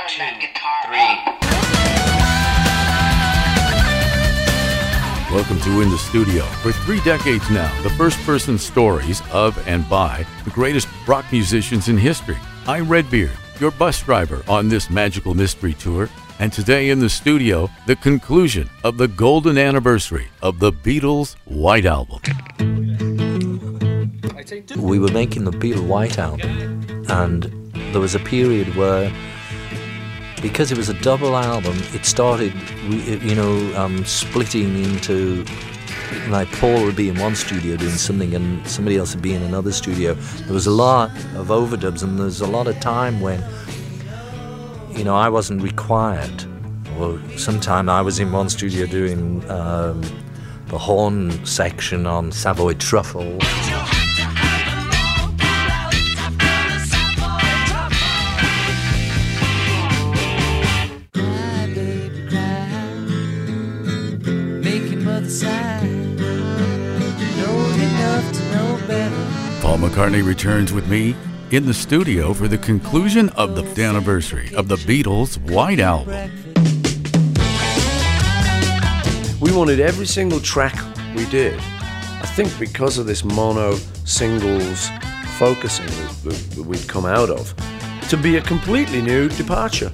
Welcome to In the Studio. For 3 decades now, the first-person stories of and by the greatest rock musicians in history. I'm Redbeard, your bus driver on this magical mystery tour. And today in the studio, the conclusion of the golden anniversary of the Beatles' White Album. We were making the Beatles' White Album, and there was a period where, because it was a double album, it started, splitting into, like Paul would be in one studio doing something and somebody else would be in another studio. There was a lot of overdubs, and there was a lot of time when, I wasn't required. Or sometime I was in one studio doing the horn section on Savoy Truffle. Paul McCartney returns with me in the studio for the conclusion of the anniversary of the Beatles' White Album. We wanted every single track we did, I think because of this mono singles focusing that we'd come out of, to be a completely new departure.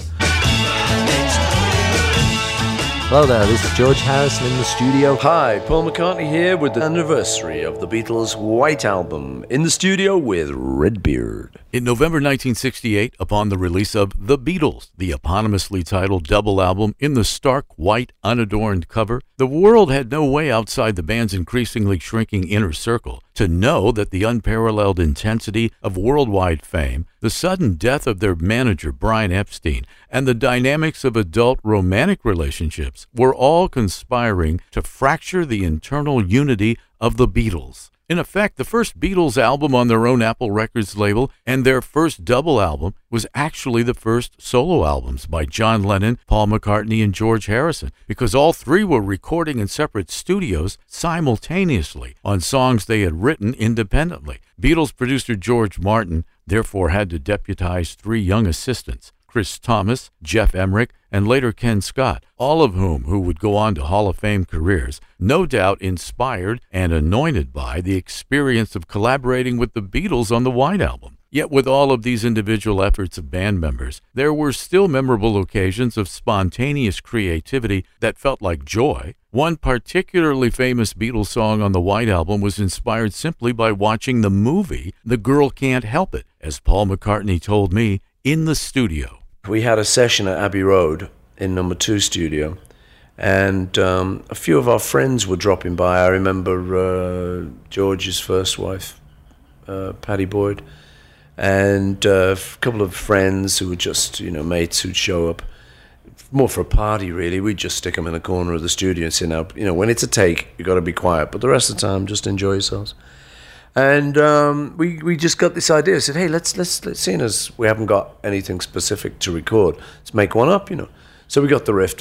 Hello there, this is George Harrison in the studio. Hi, Paul McCartney here with the anniversary of the Beatles' White Album, in the studio with Redbeard. In November 1968, upon the release of The Beatles, the eponymously titled double album in the stark white, unadorned cover, the world had no way outside the band's increasingly shrinking inner circle to know that the unparalleled intensity of worldwide fame, the sudden death of their manager Brian Epstein, and the dynamics of adult romantic relationships were all conspiring to fracture the internal unity of the Beatles. In effect, the first Beatles album on their own Apple Records label and their first double album was actually the first solo albums by John Lennon, Paul McCartney, and George Harrison, because all three were recording in separate studios simultaneously on songs they had written independently. Beatles producer George Martin therefore had to deputize 3 young assistants, Chris Thomas, Jeff Emerick, and later Ken Scott, all of whom would go on to Hall of Fame careers, no doubt inspired and anointed by the experience of collaborating with the Beatles on the White Album. Yet with all of these individual efforts of band members, there were still memorable occasions of spontaneous creativity that felt like joy. One particularly famous Beatles song on the White Album was inspired simply by watching the movie The Girl Can't Help It, as Paul McCartney told me in the studio. We had a session at Abbey Road in number 2 studio, and a few of our friends were dropping by. I remember George's first wife, Patty Boyd, and a couple of friends who were just, mates who'd show up, more for a party really. We'd just stick them in a corner of the studio and say, now, when it's a take, you got to be quiet, but the rest of the time, just enjoy yourselves. And we just got this idea. I said, hey, let's seeing as we haven't got anything specific to record, let's make one up, So we got the riff.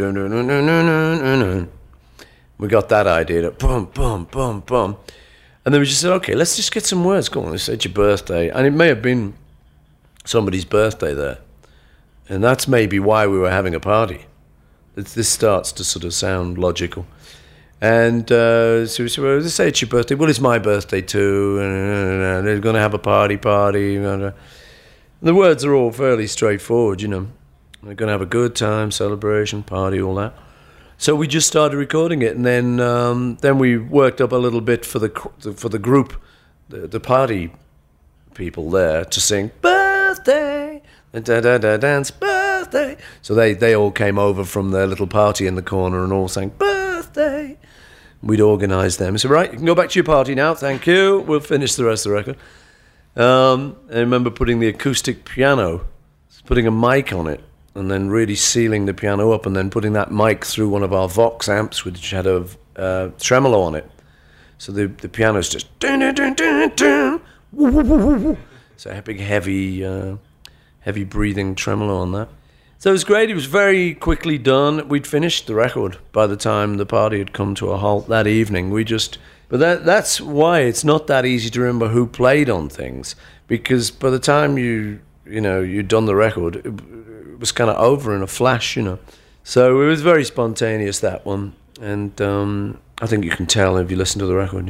We got that idea. Boom, boom, boom, boom. And then we just said, okay, let's just get some words going. Let's say it's your birthday. And it may have been somebody's birthday there. And that's maybe why we were having a party. This starts to sort of sound logical. And so we said, well, let's say it's your birthday. Well, it's my birthday too. And they're going to have a party. The words are all fairly straightforward, They're going to have a good time, celebration, party, all that. So we just started recording it, and then we worked up a little bit for the group, the party people there to sing birthday, dance birthday. So they all came over from their little party in the corner and all sang birthday. We'd organised them. So right, you can go back to your party now. Thank you. We'll finish the rest of the record. I remember putting the acoustic piano, putting a mic on it, and then really sealing the piano up, and then putting that mic through one of our Vox amps, which had a tremolo on it. So the piano's just dun, dun, dun, dun, dun, woo, woo, woo, woo, woo. So a big heavy breathing tremolo on that. So it was great. It was very quickly done. We'd finished the record by the time the party had come to a halt that evening. But that's why it's not that easy to remember who played on things, because by the time you you'd done the record, it was kind of over in a flash, So it was very spontaneous, that one. And I think you can tell if you listen to the record,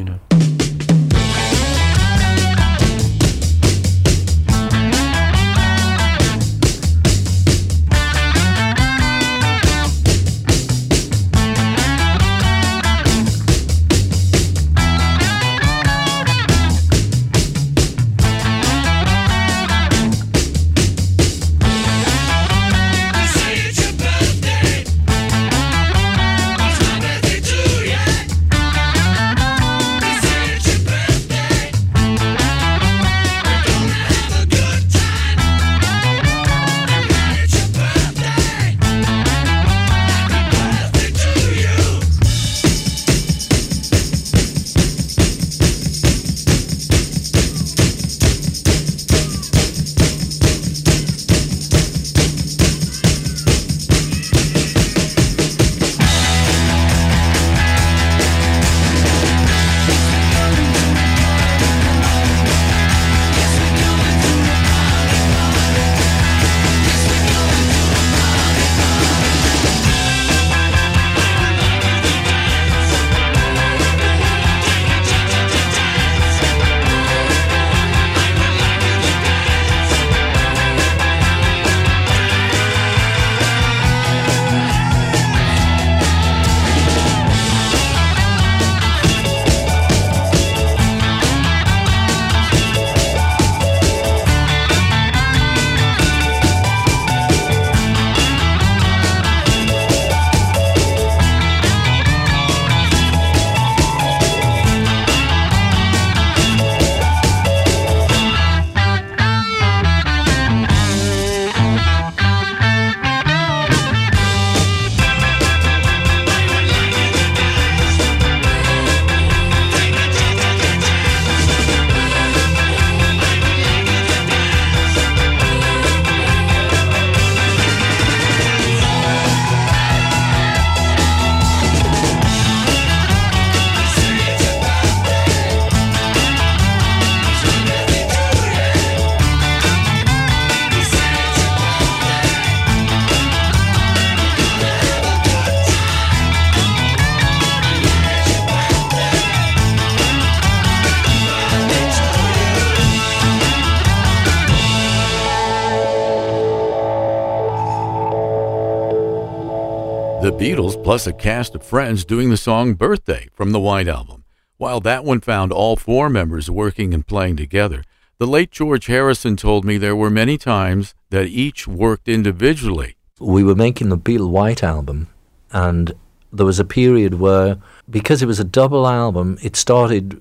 The Beatles plus a cast of friends doing the song Birthday from the White Album. While that one found all four members working and playing together, the late George Harrison told me there were many times that each worked individually. We were making the Beatle White Album, and there was a period where, because it was a double album, it started,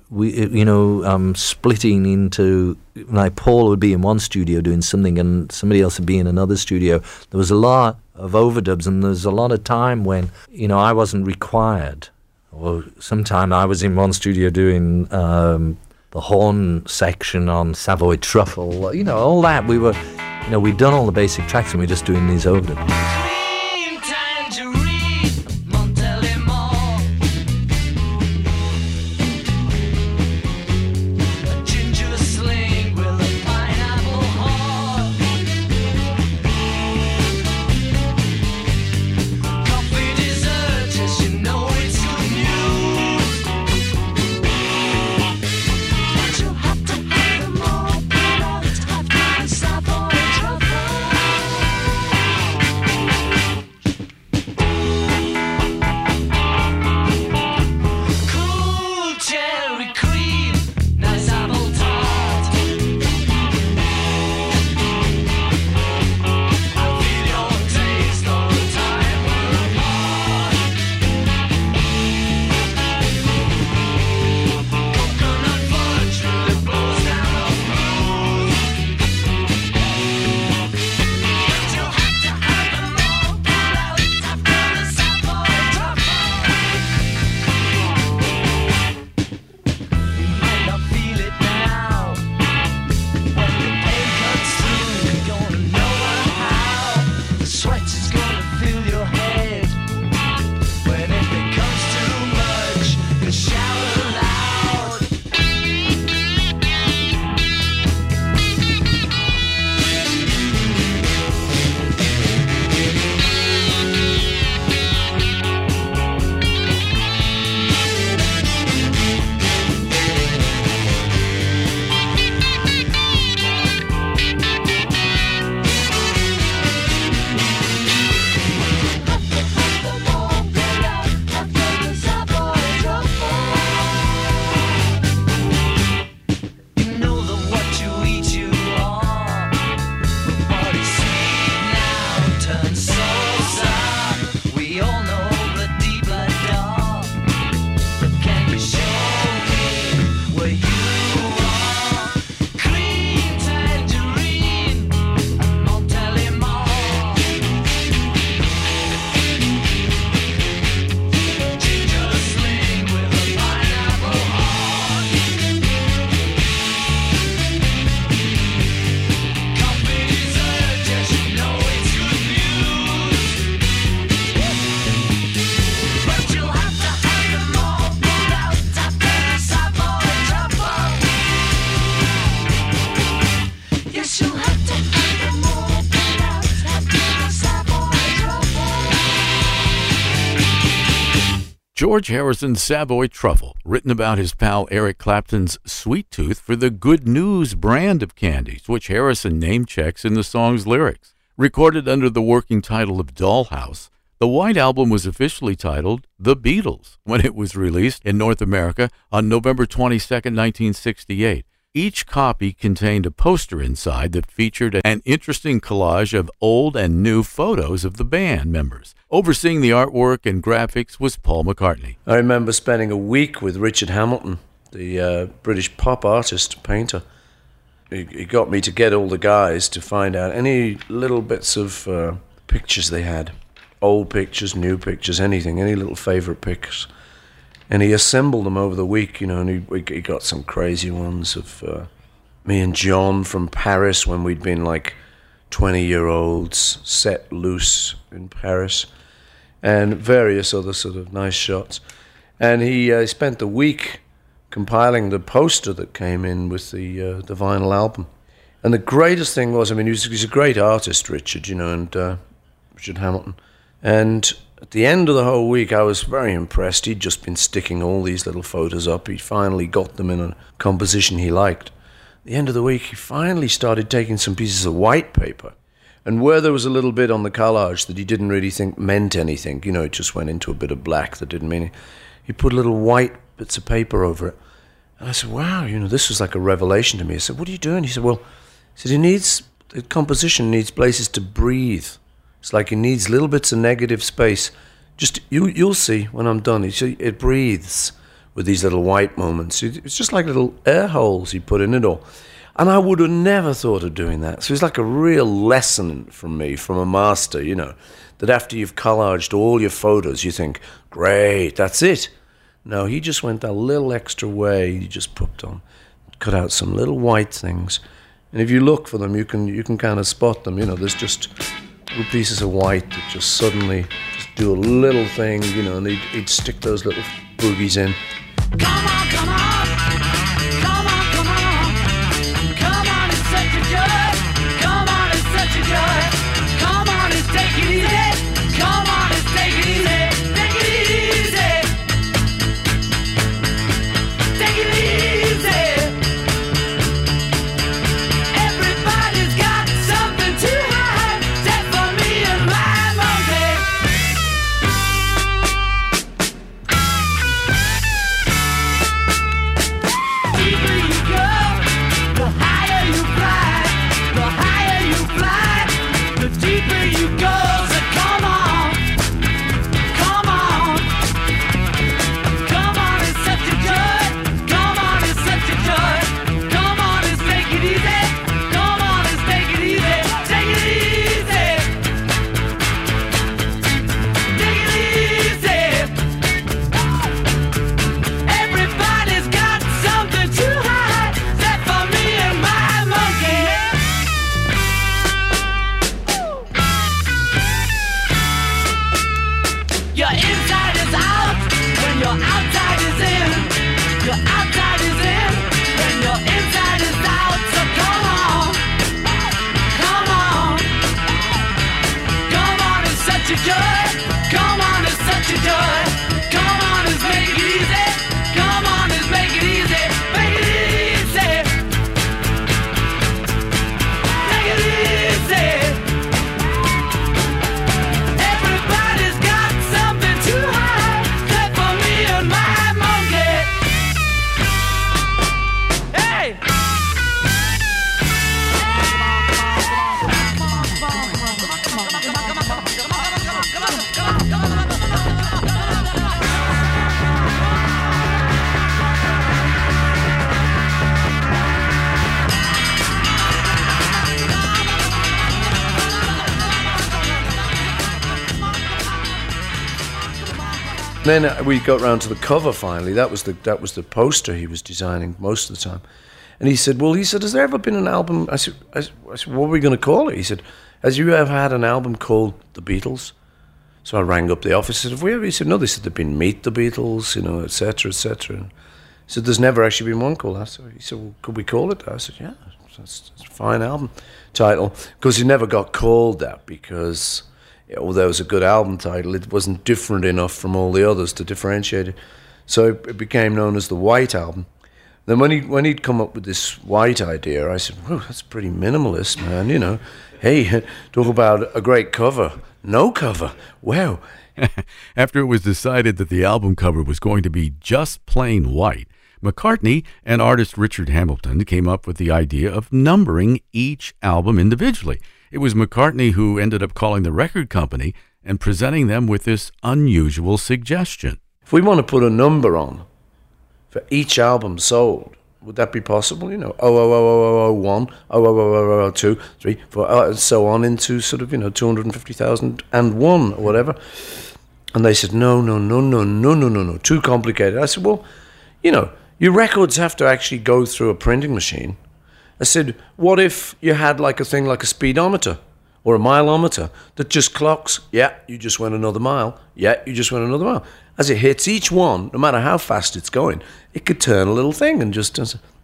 splitting into, like Paul would be in one studio doing something and somebody else would be in another studio. There was a lot of overdubs, and there was a lot of time when, I wasn't required. Or sometime I was in one studio doing the horn section on Savoy Truffle, all that. We were, we'd done all the basic tracks and we were just doing these overdubs. George Harrison's Savoy Truffle, written about his pal Eric Clapton's Sweet Tooth for the Good News brand of candies, which Harrison name-checks in the song's lyrics. Recorded under the working title of Dollhouse, the White Album was officially titled The Beatles when it was released in North America on November 22, 1968. Each copy contained a poster inside that featured an interesting collage of old and new photos of the band members. Overseeing the artwork and graphics was Paul McCartney. I remember spending a week with Richard Hamilton, the British pop artist, painter. He got me to get all the guys to find out any little bits of pictures they had. Old pictures, new pictures, anything, any little favourite pics. And he assembled them over the week, you know, and he got some crazy ones of me and John from Paris when we'd been like 20-year-olds set loose in Paris, and various other sort of nice shots. And he spent the week compiling the poster that came in with the vinyl album. And the greatest thing was, I mean, he's a great artist, Richard, you know, and Richard Hamilton. And at the end of the whole week, I was very impressed. He'd just been sticking all these little photos up. He finally got them in a composition he liked. At the end of the week, he finally started taking some pieces of white paper. And where there was a little bit on the collage that he didn't really think meant anything, you know, it just went into a bit of black that didn't mean anything, he put little white bits of paper over it. And I said, wow, you know, this was like a revelation to me. I said, what are you doing? He said, well, the composition needs places to breathe. It's like it needs little bits of negative space. Just you'll see when I'm done. It breathes with these little white moments. It's just like little air holes he put in it all. And I would have never thought of doing that. So it's like a real lesson from me, from a master, you know, that after you've collaged all your photos, you think, great, that's it. No, he just went that little extra way. He just cut out some little white things. And if you look for them, you can kind of spot them. You know, there's just little pieces of white that just suddenly just do a little thing, you know, and he'd stick those little boogies in. Come on, come on, come on, come on, come on, it's such a joy, come on, it's such a joy, come on, it's take it easy, come on, it's take it easy, take it easy, take it easy. Everybody's got something to hide, except for me and my monkey. Deeper you go, the higher you fly, the higher you fly, the deeper you go. So come on, come on, come on, it's such a joy, come on, it's such a joy, come on, let's take it easy, come on, let's take it easy, take it easy, take it easy. Everybody's got something to hide, except for me and my monkey. Your inside is out when your outside is in. Your outside is in when your inside is out. So come on, come on, come on, it's such a joy. Come on, it's such a joy. Come on, let's make it easy. Come on, let's make it easy. Make it easy. Take it easy. Everybody's got something to hide, except for me and my monkey. Hey! Then we got round to the cover finally. That was the poster he was designing most of the time. And he said, has there ever been an album? I said, what are we going to call it? He said, has you ever had an album called The Beatles? So I rang up the office and said, have we ever? He said, no, they said they've been Meet the Beatles, you know, et cetera, et cetera. And he said, there's never actually been one called that. So he said, well, could we call it that? I said, yeah, that's a fine album title. Because he never got called that because although it was a good album title, it wasn't different enough from all the others to differentiate it. So it became known as the White Album. Then when he'd come up with this White idea, I said, "Whoa, that's pretty minimalist, man. You know, hey, talk about a great cover. No cover. Wow." After it was decided that the album cover was going to be just plain white, McCartney and artist Richard Hamilton came up with the idea of numbering each album individually. It was McCartney who ended up calling the record company and presenting them with this unusual suggestion. If we want to put a number on for each album sold, would that be possible? You know, 00001, 00002, 3, 4, and so on into sort of, 250,001 or whatever. And they said, no, too complicated. I said, well, your records have to actually go through a printing machine. I said, what if you had like a thing like a speedometer or a mileometer that just clocks, yeah, you just went another mile, yeah, you just went another mile. As it hits each one, no matter how fast it's going, it could turn a little thing and just...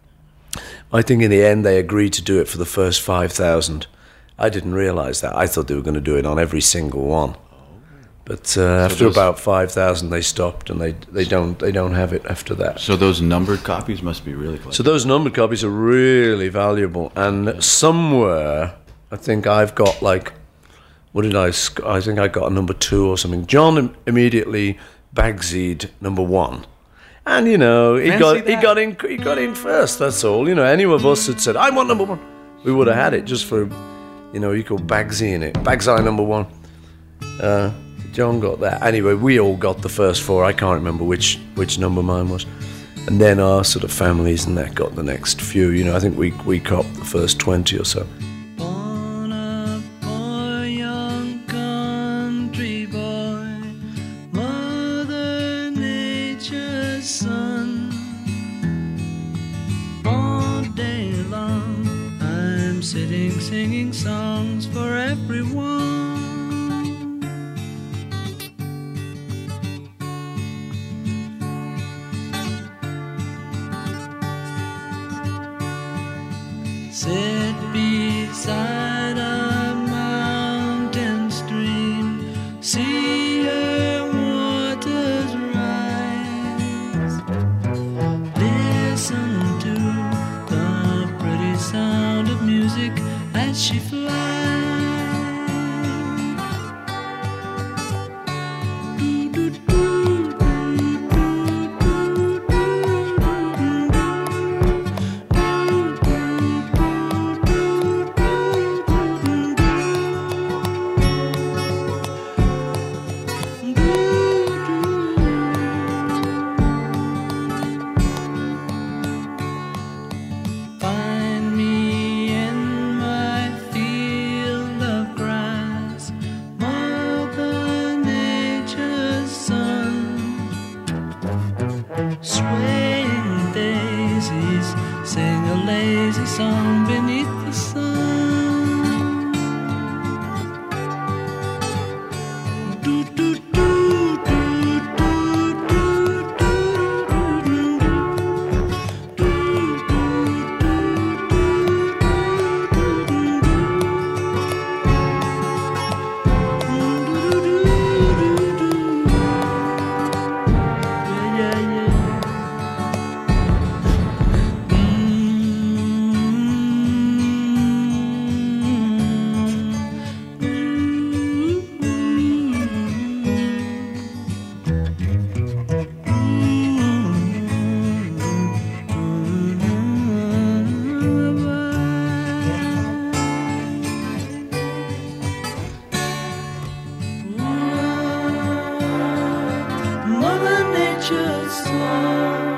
I think in the end they agreed to do it for the first 5,000. I didn't realise that. I thought they were going to do it on every single one. But after about 5,000 they stopped, and they don't have it after that. So those numbered copies must be really close. So those numbered copies are really valuable, and somewhere I think I've got like, I think I got a number 2 or something. John immediately Bagsied number 1, and he got in first. That's all. Any of us had said I want number 1, we would have had it just for, you call Bagsying it. Bagsy number 1. John got that. Anyway, we all got the first 4. I can't remember which number mine was. And then our sort of families and that got the next few. I think we copped the first 20 or so. Born a poor young country boy, Mother Nature's son. All day long I'm sitting singing songs for everyone. Sit beside a mountain stream, see her waters rise. Listen to the pretty sound of music as she flies. Find me in my field of grass, Mother Nature's son. Swaying daisies sing a lazy song beneath the sun. Do, do, do, do, do, do, Mother Nature's song.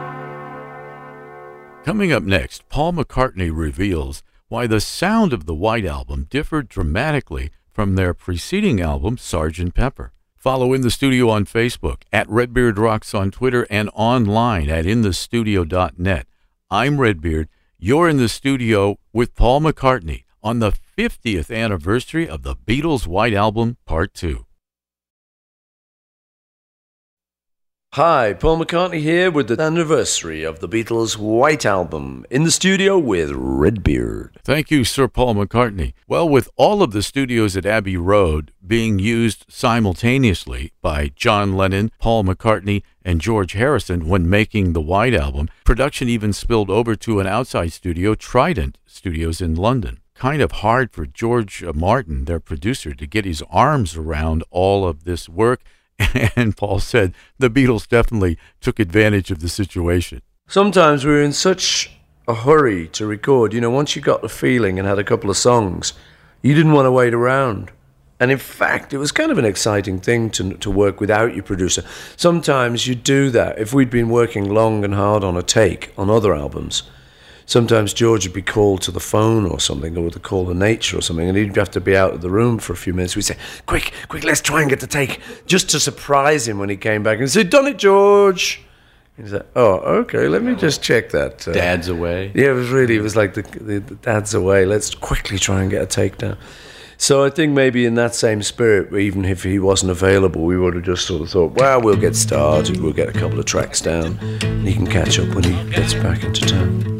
Coming up next, Paul McCartney reveals why the sound of the White Album differed dramatically from their preceding album, Sgt. Pepper. Follow In the Studio on Facebook, at Redbeard Rocks on Twitter, and online at inthestudio.net. I'm Redbeard. You're in the studio with Paul McCartney on the 50th anniversary of the Beatles' White Album, Part 2. Hi, Paul McCartney here with the anniversary of the Beatles' White Album, in the studio with Redbeard. Thank you, Sir Paul McCartney. Well, with all of the studios at Abbey Road being used simultaneously by John Lennon, Paul McCartney, and George Harrison when making the White Album, production even spilled over to an outside studio, Trident Studios in London. Kind of hard for George Martin, their producer, to get his arms around all of this work. And Paul said the Beatles definitely took advantage of the situation. Sometimes we were in such a hurry to record. You know, once you got the feeling and had a couple of songs, you didn't want to wait around. And in fact, it was kind of an exciting thing to work without your producer. Sometimes you do that. If we'd been working long and hard on a take on other albums, sometimes George would be called to the phone or something, or to call the nature or something, and he'd have to be out of the room for a few minutes. We'd say, quick, let's try and get the take, just to surprise him when he came back and say, done it, George. He's like, oh, okay, let me just check that. Dad's away. Yeah, it was like the dad's away. Let's quickly try and get a take down. So I think maybe in that same spirit, even if he wasn't available, we would have just sort of thought, well, we'll get started, we'll get a couple of tracks down, and he can catch up when he gets back into town.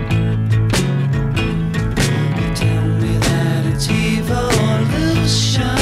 Evolution.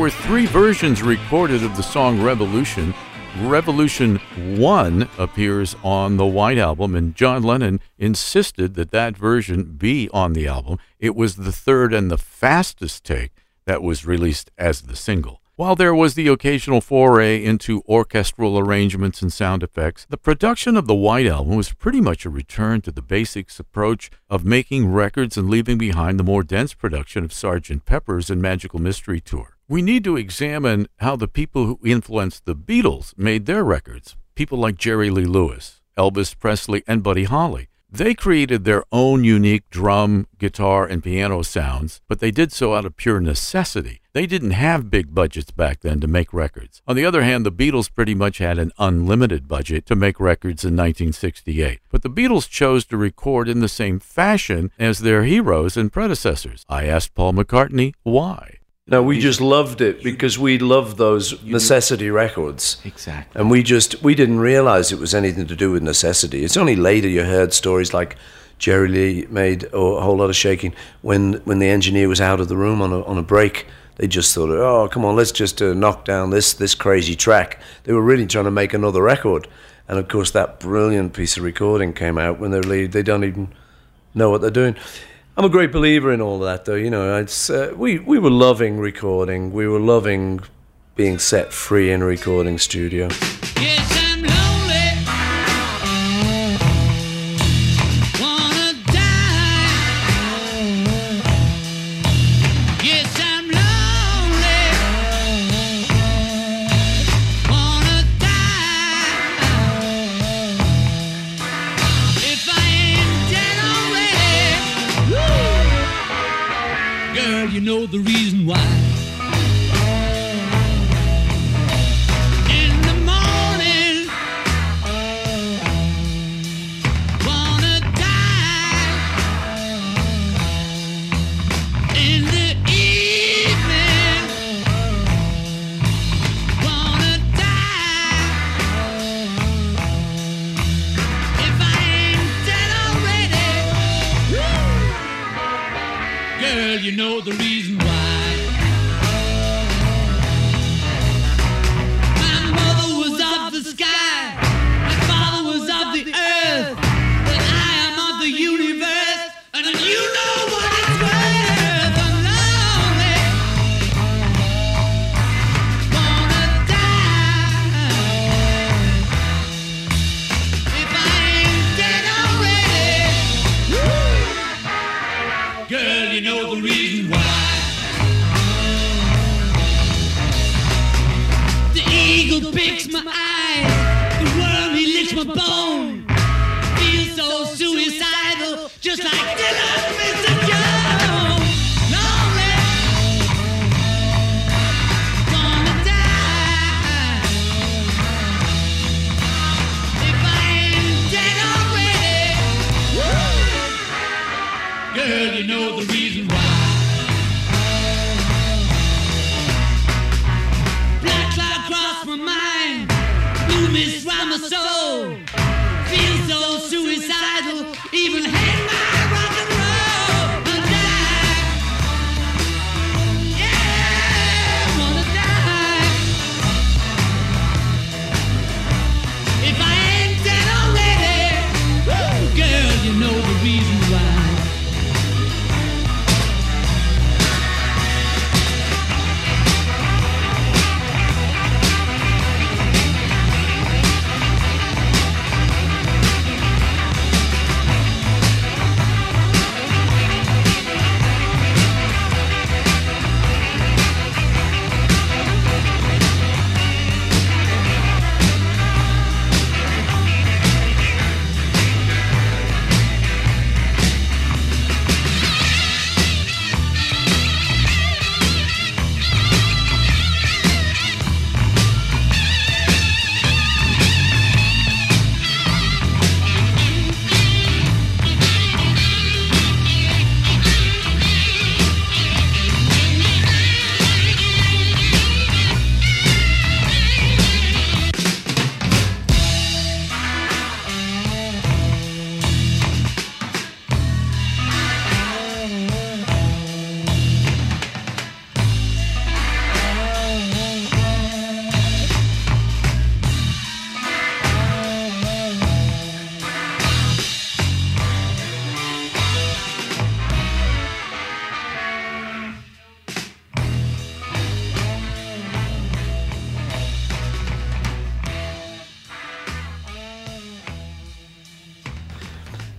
were 3 versions recorded of the song Revolution. Revolution 1 appears on the White Album, and John Lennon insisted that that version be on the album. It was the third and the fastest take that was released as the single. While there was the occasional foray into orchestral arrangements and sound effects, the production of the White Album was pretty much a return to the basics approach of making records and leaving behind the more dense production of Sgt. Pepper's and Magical Mystery Tour. We need to examine how the people who influenced the Beatles made their records. People like Jerry Lee Lewis, Elvis Presley, and Buddy Holly. They created their own unique drum, guitar, and piano sounds, but they did so out of pure necessity. They didn't have big budgets back then to make records. On the other hand, the Beatles pretty much had an unlimited budget to make records in 1968. But the Beatles chose to record in the same fashion as their heroes and predecessors. I asked Paul McCartney why. No, we just loved it because we loved those necessity records. Exactly. And we didn't realize it was anything to do with necessity. It's only later you heard stories like Jerry Lee made a whole lot of shaking when the engineer was out of the room on a break. They just thought, oh, come on, let's just knock down this crazy track. They were really trying to make another record. And of course, that brilliant piece of recording came out when they don't even know what they're doing. I'm a great believer in all that, though. You know, it's we were loving recording. We were loving being set free in a recording studio. Yes, I'm lonely. Wanna die. Yes, I'm lonely. Wanna die. If I ain't dead already, girl, you know the reason why. In the morning, wanna die. In the evening, wanna die. If I ain't dead already, girl, you know the reason why. My mother was of the sky, my father was of the earth, but I am of the universe, and you know what it's worth. I'm lonely, wanna die. If I ain't dead already, girl, you know the reason why. The eagle picks my eye, the worm he licks my bone. Feel so suicidal, just like Dylan, Mr. Jones. Lonely, wanna die. If I ain't dead already, girl, you know the reason why. Black cloud crossed my mind, blue mist round my soul. Feel so suicidal, even hate my rock and roll. Wanna die, yeah, wanna die. If I ain't dead already, girl, you know the reason why.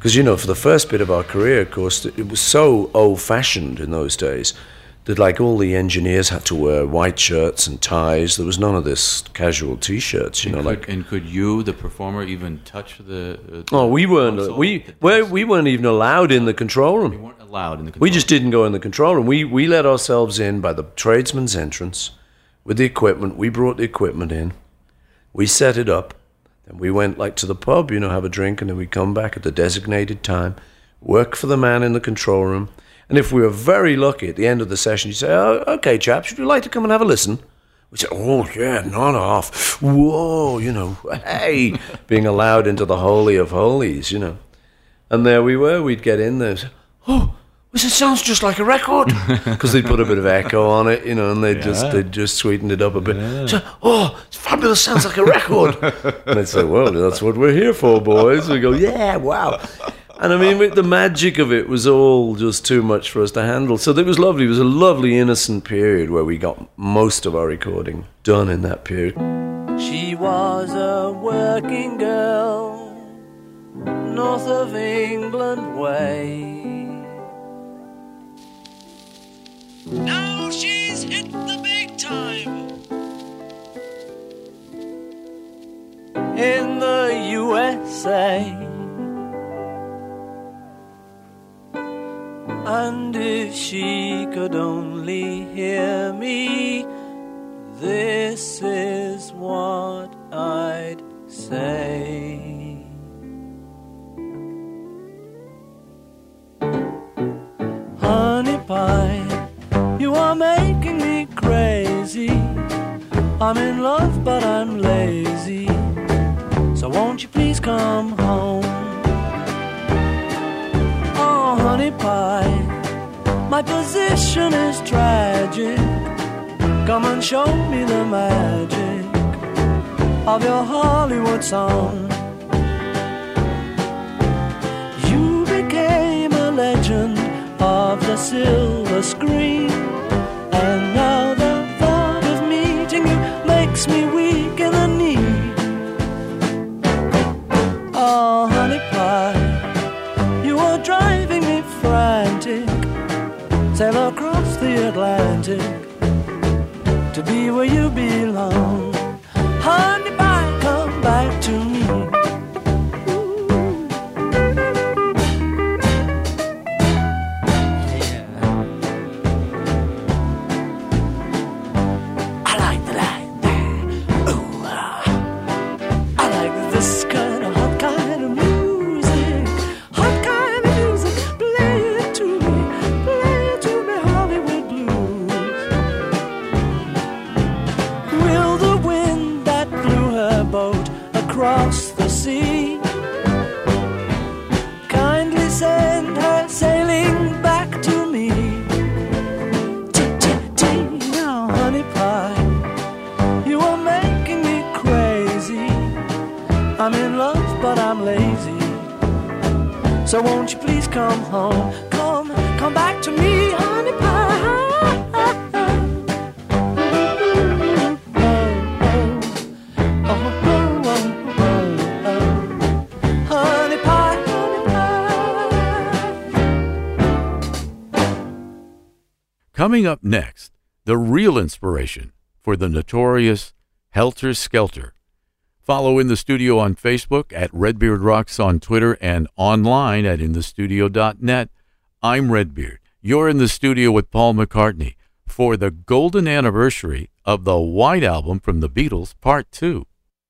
Because, you know, for the first bit of our career, of course, it was so old-fashioned in those days that, like, all the engineers had to wear white shirts and ties. There was none of this casual T-shirts, you know. Could you, the performer, even touch the we weren't. console? We weren't even allowed in the control room. We weren't allowed in the control We just didn't go in the control room. We let ourselves in by the tradesman's entrance with the equipment. We brought the equipment in. We set it up. And we went like to the pub, you know, have a drink, and then we'd come back at the designated time, work for the man in the control room. And if we were very lucky at the end of the session, you'd say, "Oh, okay, chaps, would you like to come and have a listen?" We'd say, "Oh, yeah, not off. Whoa, you know, hey," being allowed into the holy of holies, you know. And there we were. We'd get in there and say, "Oh, it sounds just like a record," because they put a bit of echo on it, you know, and they just sweetened it up a bit. So, "Oh, it's fabulous! Sounds like a record." And they'd say, "Well, that's what we're here for, boys." We go, "Yeah, wow." And I mean, the magic of it was all just too much for us to handle. So it was lovely. It was a lovely, innocent period where we got most of our recording done in that period. She was a working girl, north of England way. Now she's hit the big time in the USA. And if she could only hear me, this is what I'd say. Honey pie, you are making me crazy. I'm in love but I'm lazy, so won't you please come home? Oh, honey pie, my position is tragic. Come and show me the magic of your Hollywood song. You became a legend of the silver screen, and now the thought of meeting you makes me weak in the knee. Oh, honey pie, you are driving me frantic. Sail across the Atlantic to be where you belong. Honey pie, come back to me. Across the sea, kindly send her sailing back to me. Now, honey pie, you are making me crazy. I'm in love but I'm lazy, so won't you please come home? Come back to me, honey pie. Coming up next, the real inspiration for the notorious Helter Skelter. Follow In the Studio on Facebook, at Redbeard Rocks on Twitter, and online at inthestudio.net. I'm Redbeard. You're in the studio with Paul McCartney for the golden anniversary of the White Album from the Beatles, Part 2.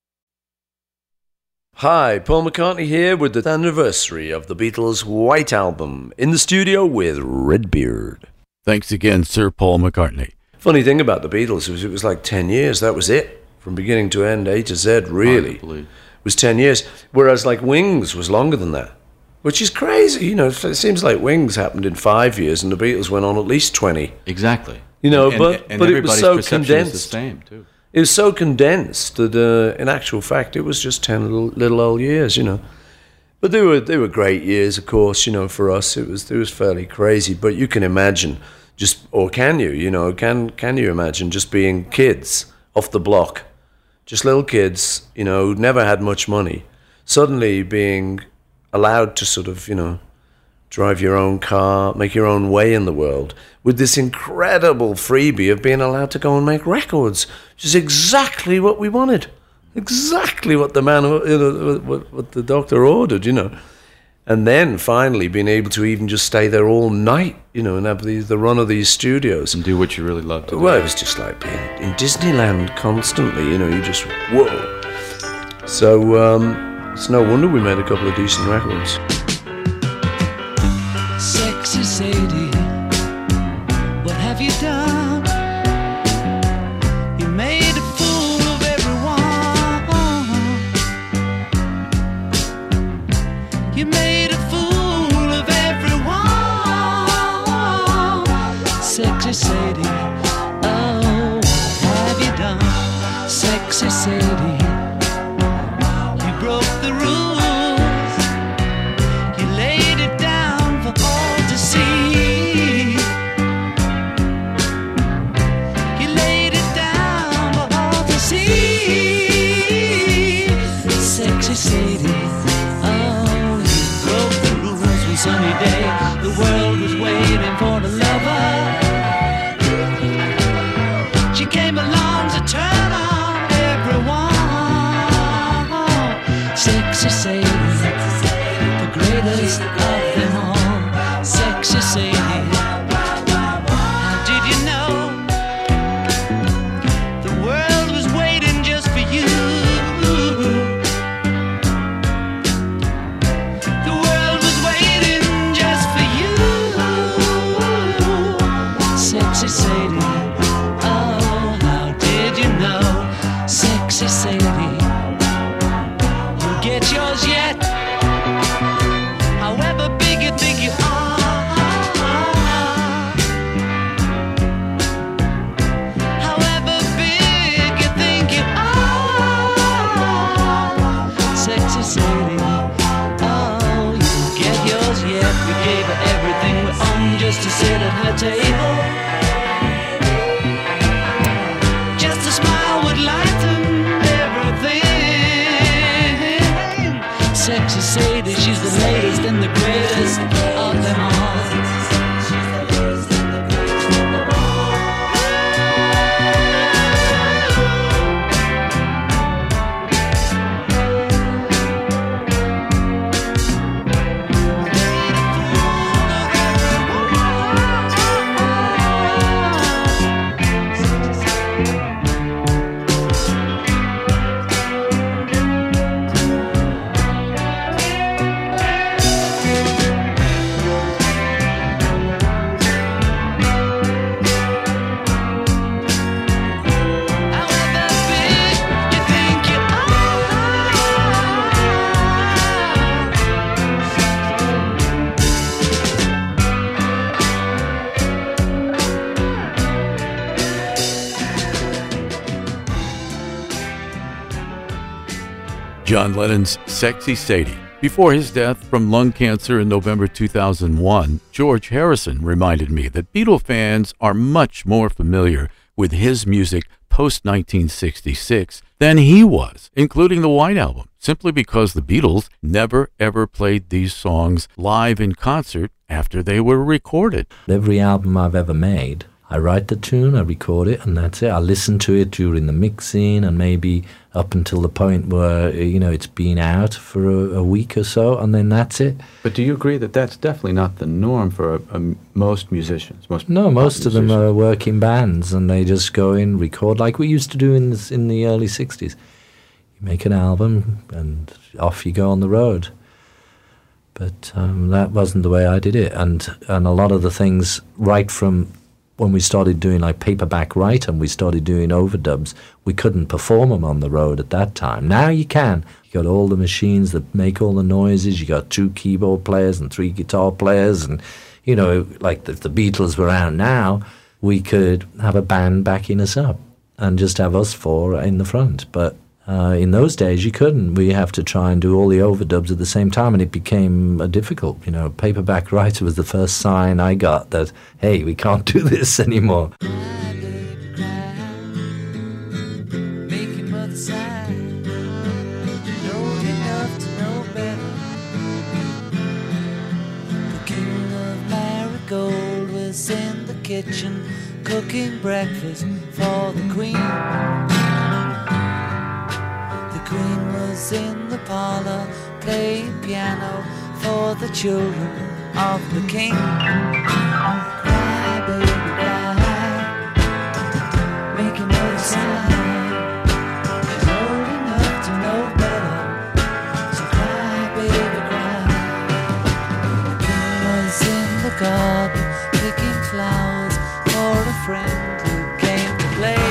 Hi, Paul McCartney here with the anniversary of the Beatles' White Album, in the studio with Redbeard. Thanks again, Sir Paul McCartney. Funny thing about the Beatles was it was like 10 years. That was it. From beginning to end, A to Z, really. It was 10 years. Whereas like Wings was longer than that, which is crazy. You know, it seems like Wings happened in 5 years and the Beatles went on at least 20. Exactly. You know, and but it was so condensed. Is the same, too. It was so condensed that in actual fact, it was just 10 little old years, you know. But they were great years, of course, you know, for us. It was fairly crazy. But you can imagine can you imagine just being kids off the block, just little kids, you know, who'd never had much money, suddenly being allowed to sort of, drive your own car, make your own way in the world, with this incredible freebie of being allowed to go and make records, which is exactly what we wanted, exactly what the man, what the doctor ordered, And then finally being able to even just stay there all night, and have the run of these studios. And do what you really love to do. Well, it was just like being in Disneyland constantly, you just, whoa. So it's no wonder we made a couple of decent records. Sexy Sadie, what have you done? You made a fool of everyone. You made a fool of everyone. Sexy Sadie, oh, what have you done? Sexy Sadie, you broke the rules. You laid it down for all to see. You laid it down for all to see. Sexy Sadie, oh, you broke the rules one sunny day. The world was waiting for the lover. She came along to turn on everyone. Sexy Sadie, the greatest of them all. Sexy Sadie, how did you know the world was waiting just for you? The world was waiting just for you. Sexy Sadie, oh, how did you know? Sexy Sadie, you'll get yours yet. However big you think you are, however big you think you are, Sexy Sadie, oh, you get yours yet. We gave her everything we own just to sit at her table. Just a smile would lighten everything. Sexy Sadie, she's the latest and the greatest of them all. However big you think you John Lennon's Sexy Sadie. Before his death from lung cancer in November 2001, George Harrison reminded me that Beatle fans are much more familiar with his music post-1966 than he was, including the White Album, simply because the Beatles never ever played these songs live in concert after they were recorded. Every album I've ever made, I write the tune, I record it, and that's it. I listen to it during the mixing and maybe up until the point where, it's been out for a week or so, and then that's it. But do you agree that that's definitely not the norm for most musicians? Most of them are working bands, and they just go in, record, like we used to do in the early 60s. You make an album, and off you go on the road. But that wasn't the way I did it, and a lot of the things right from when we started doing like Paperback Write and we started doing overdubs, we couldn't perform them on the road at that time. Now you can. You got all the machines that make all the noises. You got 2 keyboard players and 3 guitar players, and like if the Beatles were out now, we could have a band backing us up and just have us 4 in the front. But in those days, you couldn't. We have to try and do all the overdubs at the same time, and it became difficult. Paperback Writer was the first sign I got that, hey, we can't do this anymore. making mother sigh. Know enough to know better. was in the kitchen cooking breakfast for the Queen. The Queen was in the parlor playing piano for the children of the King. Cry, baby, cry, making no sign. She's old enough to know better, so cry, baby, cry. The King was in the garden picking flowers for a friend who came to play.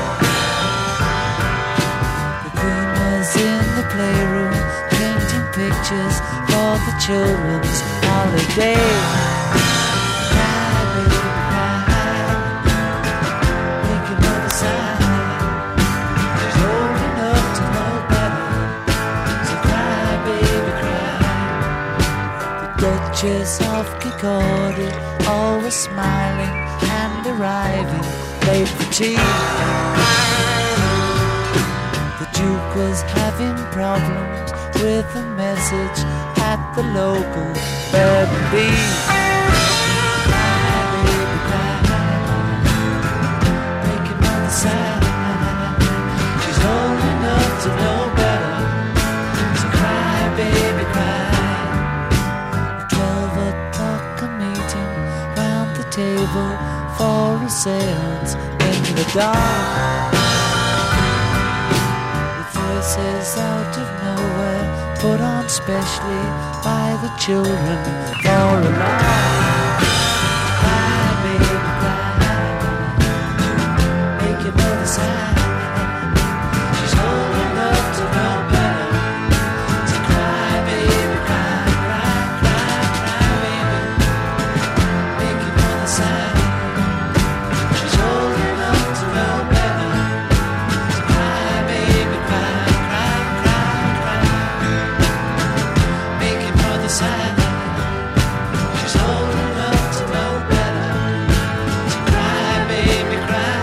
The Queen was in the playroom painting pictures for the children's holiday. Cry, baby, cry, make another sign. She's old enough to know better, so cry, baby, cry. The Duchess of Kirkcaldy, always smiling and arriving late for tea. The Duke was having problems with a message at the local B&B. Cry, baby, cry, make another sign. She's old enough to know better, so cry, baby, cry. At 12 o'clock a meeting round the table for a seance in the dark. Voices out of nowhere, put on specially by the children for a laugh. Cry, baby, cry, make another sign. She's old enough to know better, so cry, baby, cry, cry, cry, cry, baby, make another sign. She's old enough to know better, so cry, baby, cry. She's old enough to know better, so cry, baby,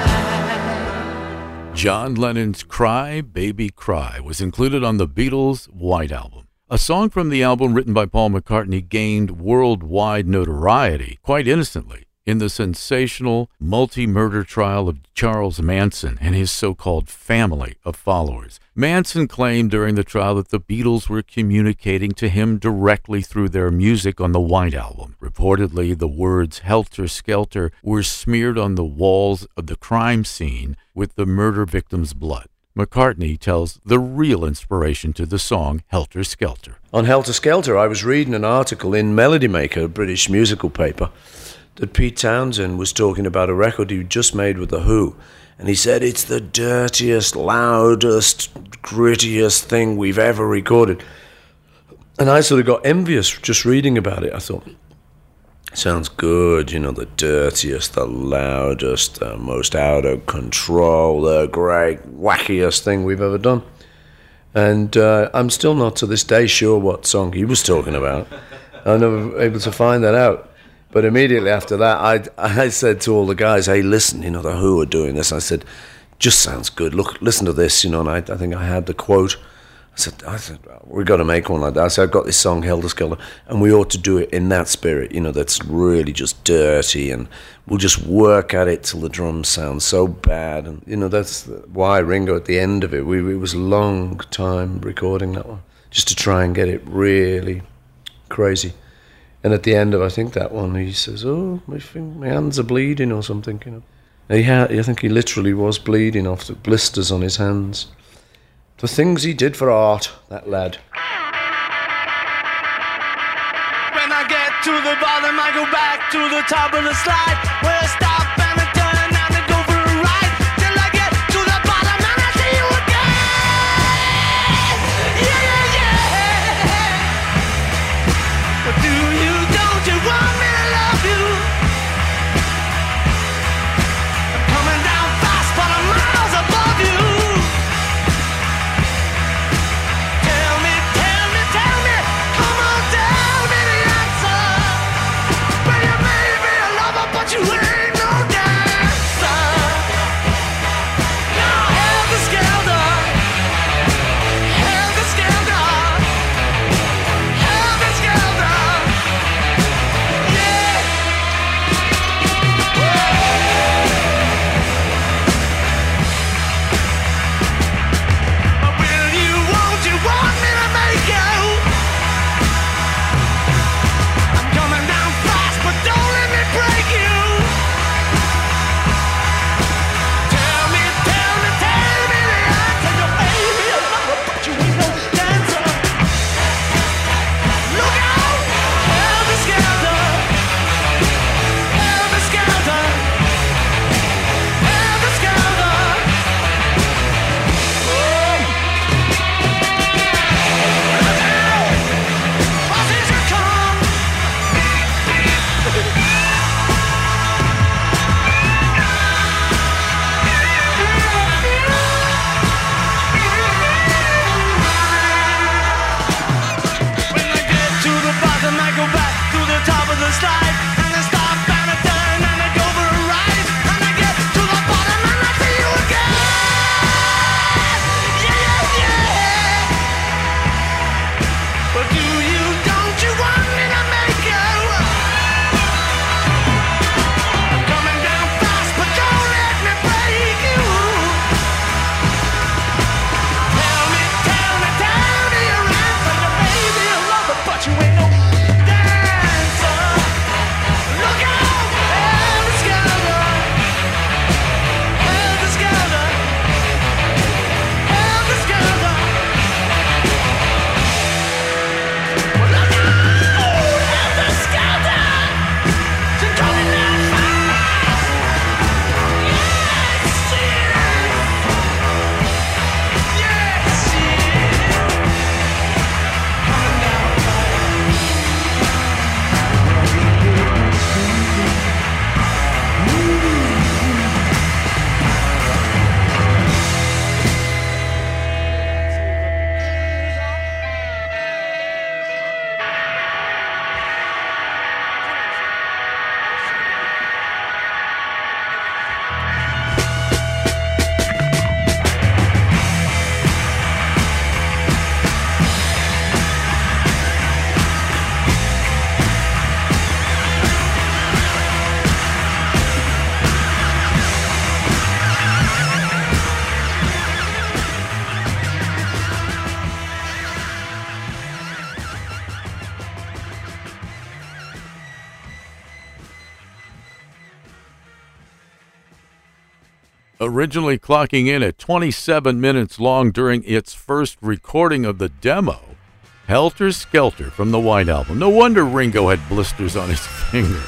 cry. John Lennon's Cry, Baby, Cry was included on the Beatles' White Album. A song from the album written by Paul McCartney gained worldwide notoriety quite innocently in the sensational multi-murder trial of Charles Manson and his so-called family of followers. Manson claimed during the trial that the Beatles were communicating to him directly through their music on the White Album. Reportedly, the words Helter Skelter were smeared on the walls of the crime scene with the murder victim's blood. McCartney tells the real inspiration to the song Helter Skelter. On Helter Skelter, I was reading an article in Melody Maker, a British musical paper, that Pete Townsend was talking about a record he'd just made with The Who. And he said, it's the dirtiest, loudest, grittiest thing we've ever recorded. And I sort of got envious just reading about it. I thought, sounds good, you know, the dirtiest, the loudest, the most out of control, the great, wackiest thing we've ever done. And I'm still not to this day sure what song he was talking about. I'm never able to find that out. But immediately after that, I said to all the guys, hey, listen, you know, The Who are doing this. I said, just sounds good. Look, listen to this, you know, and I think I had the quote. I said, we've got to make one like that. I said, I've got this song, Helter Skelter, and we ought to do it in that spirit, you know, that's really just dirty, and we'll just work at it till the drums sound so bad. And, you know, that's why Ringo at the end of it, it was a long time recording that one, just to try and get it really crazy. And at the end of, I think, that one, he says, oh, my hands are bleeding or something, you know. I think he literally was bleeding off the blisters on his hands. The things he did for art, that lad. When I get to the bottom, I go back to the top of the slide, where I stop and I turn and I go for a ride, till I get to the bottom and I see you again. Yeah, yeah, yeah. But don't you want me to love you? I'm coming down fast, but I'm miles above you. Tell me, come on, tell me the answer. Well, you may be a lover, but you ain't no Originally clocking in at 27 minutes long during its first recording of the demo, Helter Skelter from the White Album. No wonder Ringo had blisters on his finger.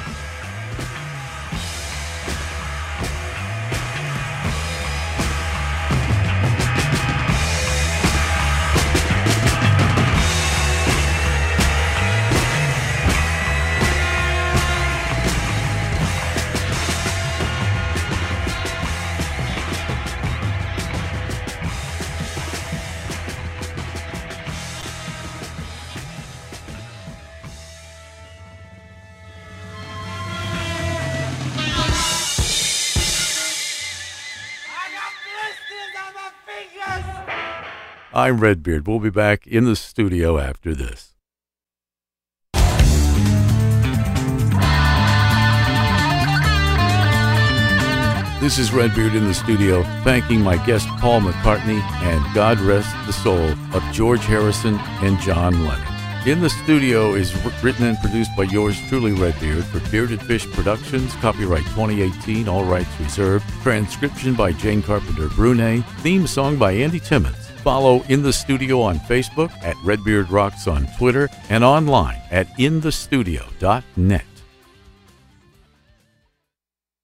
I'm Redbeard. We'll be back in the studio after this. This is Redbeard in the studio, thanking my guest Paul McCartney, and God rest the soul of George Harrison and John Lennon. In the Studio is written and produced by yours truly, Redbeard, for Bearded Fish Productions, copyright 2018, all rights reserved. Transcription by Jane Carpenter Brunet. Theme song by Andy Timmons. Follow In the Studio on Facebook, at Redbeard Rocks on Twitter, and online at inthestudio.net.